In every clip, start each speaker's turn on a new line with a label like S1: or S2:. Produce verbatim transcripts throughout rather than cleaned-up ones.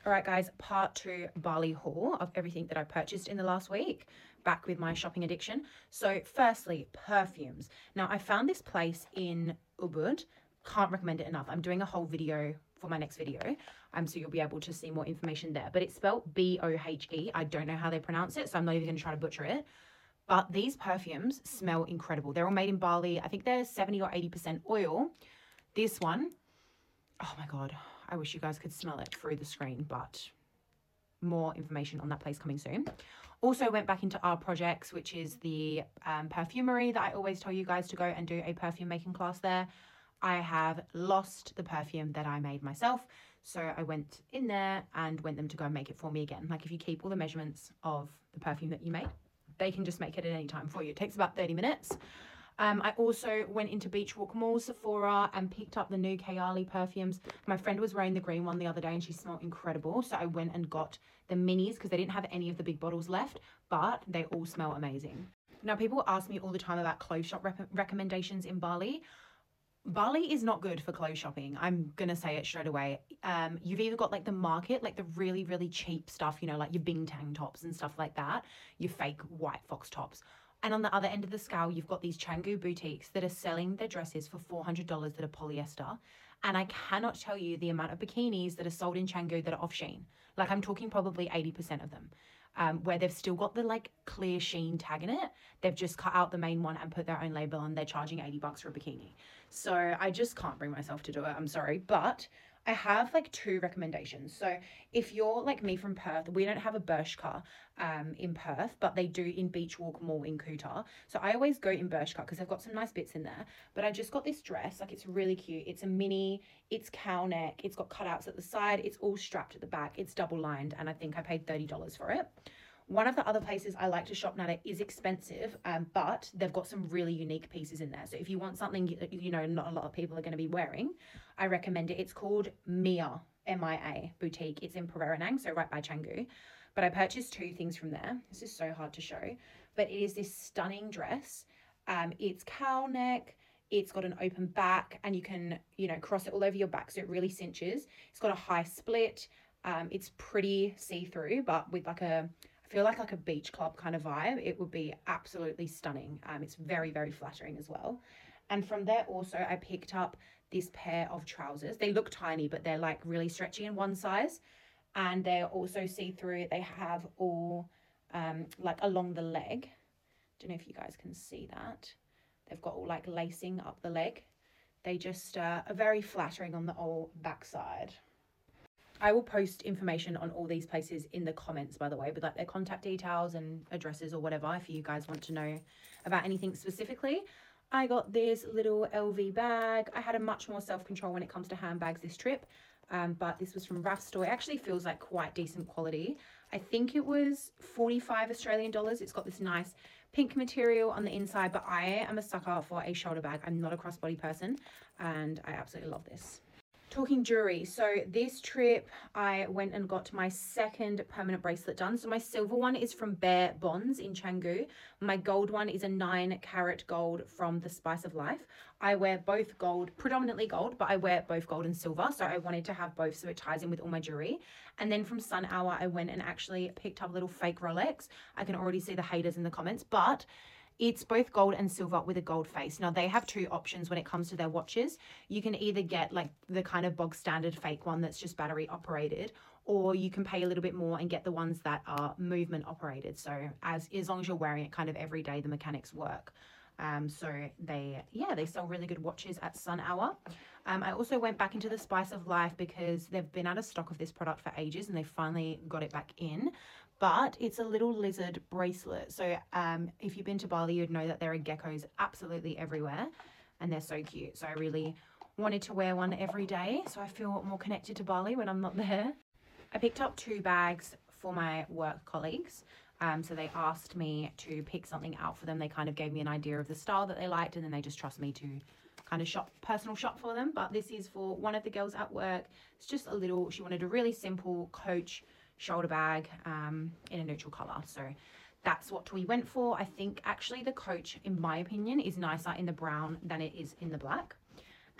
S1: All right, guys, part two Bali haul of everything that I purchased in the last week, back with my shopping addiction. So firstly, perfumes. Now I found this place in Ubud. Can't recommend it enough. I'm doing a whole video for my next video, um, so you'll be able to see more information there. But it's spelled B O H E. I don't know how they pronounce it, so I'm not even going to try to butcher it. But these perfumes smell incredible. They're all made in Bali. I think they're seventy or eighty percent oil. This one, oh my God, I wish you guys could smell it through the screen, but more information on that place coming soon. Also went back into Our Projects, which is the um, perfumery that I always tell you guys to go and do a perfume making class there. I have lost the perfume that I made myself, so I went in there and went them to go and make it for me again. Like if you keep all the measurements of the perfume that you made, they can just make it at any time for you. It takes about thirty minutes. Um, I also went into Beach Walk Mall, Sephora, and picked up the new Kayali perfumes. My friend was wearing the green one the other day and she smelled incredible. So I went and got the minis because they didn't have any of the big bottles left, but they all smell amazing. Now, people ask me all the time about clothes shop rep- recommendations in Bali. Bali is not good for clothes shopping. I'm going to say it straight away. Um, you've either got like the market, like the really, really cheap stuff, you know, like your Bintang tops and stuff like that, your fake white fox tops. And on the other end of the scale, you've got these Canggu boutiques that are selling their dresses for four hundred dollars that are polyester. And I cannot tell you the amount of bikinis that are sold in Canggu that are off Shein. Like I'm talking probably eighty percent of them. Um, where they've still got the like clear Shein tag in it. They've just cut out the main one and put their own label on. They're charging eighty bucks for a bikini. So I just can't bring myself to do it. I'm sorry. But I have like two recommendations. So if you're like me from Perth, we don't have a Bershka um, in Perth, but they do in Beach Walk Mall in Kuta. So I always go in Bershka because they've got some nice bits in there. But I just got this dress, like it's really cute. It's a mini, it's cow neck, it's got cutouts at the side, it's all strapped at the back, it's double lined, and I think I paid thirty dollars for it. One of the other places I like to shop now that is expensive, um, but they've got some really unique pieces in there. So if you want something, you know, not a lot of people are going to be wearing, I recommend it. It's called Mia, M I A Boutique. It's in Pereranang, so right by Canggu. But I purchased two things from there. This is so hard to show, but it is this stunning dress. Um, it's cow neck. It's got an open back and you can, you know, cross it all over your back so it really cinches. It's got a high split. Um, it's pretty see-through, but with like a, I feel like like a beach club kind of vibe. It would be absolutely stunning. Um, it's very, very flattering as well. And from there also I picked up this pair of trousers. They look tiny, but they're like really stretchy in one size. And they're also see-through. They have all um, like along the leg. Don't know if you guys can see that. They've got all like lacing up the leg. They just uh, are very flattering on the old backside. I will post information on all these places in the comments, by the way, with like their contact details and addresses or whatever, if you guys want to know about anything specifically. I got this little L V bag. I had a much more self-control when it comes to handbags this trip, um, but this was from Raf Store. It actually feels like quite decent quality. I think it was forty-five Australian dollars. It's got this nice pink material on the inside, but I am a sucker for a shoulder bag. I'm not a crossbody person, and I absolutely love this. Talking jewelry, so this trip I went and got my second permanent bracelet done. So my silver one is from Bear Bonds in Canggu. My gold one is a nine carat gold from the Spice of Life. I wear both gold, predominantly gold, but I wear both gold and silver. So I wanted to have both so it ties in with all my jewelry. And then from Sun Hour, I went and actually picked up a little fake Rolex. I can already see the haters in the comments, but it's both gold and silver with a gold face. Now, they have two options when it comes to their watches. You can either get like the kind of bog standard fake one that's just battery operated, or you can pay a little bit more and get the ones that are movement operated. So as, as long as you're wearing it kind of every day, the mechanics work. Um, so they, yeah, they sell really good watches at Sun Hour. Um, I also went back into the Spice of Life because they've been out of stock of this product for ages and they finally got it back in. But it's a little lizard bracelet. So um, if you've been to Bali, you'd know that there are geckos absolutely everywhere and they're so cute. So I really wanted to wear one every day so I feel more connected to Bali when I'm not there. I picked up two bags for my work colleagues. Um, so they asked me to pick something out for them. They kind of gave me an idea of the style that they liked and then they just trust me to kind of shop, personal shop for them. But this is for one of the girls at work. It's just a little, she wanted a really simple Coach shoulder bag um, in a neutral color. So that's what we went for. I think actually the Coach, in my opinion, is nicer in the brown than it is in the black.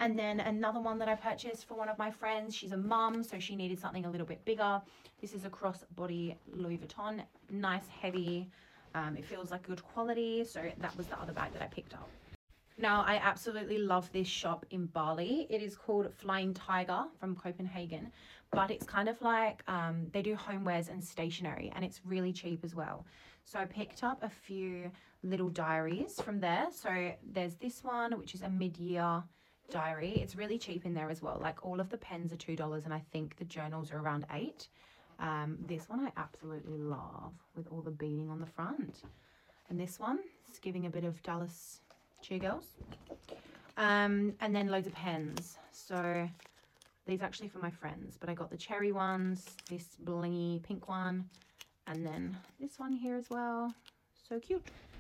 S1: And then another one that I purchased for one of my friends. She's a mum, so she needed something a little bit bigger. This is a crossbody Louis Vuitton. Nice, heavy. Um, it feels like good quality. So that was the other bag that I picked up. Now, I absolutely love this shop in Bali. It is called Flying Tiger from Copenhagen, but it's kind of like um, they do homewares and stationery, and it's really cheap as well. So I picked up a few little diaries from there. So there's this one, which is a mid-year diary. It's really cheap in there as well. Like all of the pens are two dollars, and I think the journals are around eight. Um, this one I absolutely love with all the beading on the front. And this one is giving a bit of Dallas Cheer Girls. Um, and then loads of pens. So these are actually for my friends, but I got the cherry ones, this blingy pink one, and then this one here as well. So cute.